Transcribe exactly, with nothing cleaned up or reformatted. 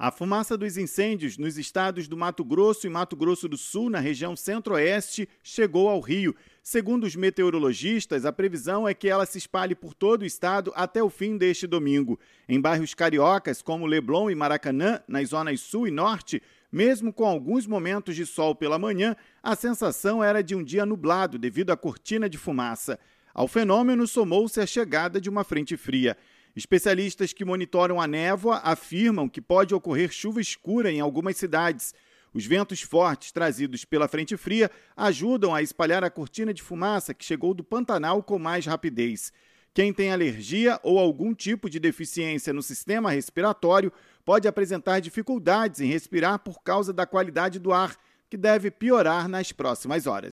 A fumaça dos incêndios nos estados do Mato Grosso e Mato Grosso do Sul, na região centro-oeste, chegou ao Rio. Segundo os meteorologistas, a previsão é que ela se espalhe por todo o estado até o fim deste domingo. Em bairros cariocas, como Leblon e Maracanã, nas zonas sul e norte, mesmo com alguns momentos de sol pela manhã, a sensação era de um dia nublado devido à cortina de fumaça. Ao fenômeno somou-se a chegada de uma frente fria. Especialistas que monitoram a névoa afirmam que pode ocorrer chuva escura em algumas cidades. Os ventos fortes trazidos pela frente fria ajudam a espalhar a cortina de fumaça que chegou do Pantanal com mais rapidez. Quem tem alergia ou algum tipo de deficiência no sistema respiratório pode apresentar dificuldades em respirar por causa da qualidade do ar, que deve piorar nas próximas horas.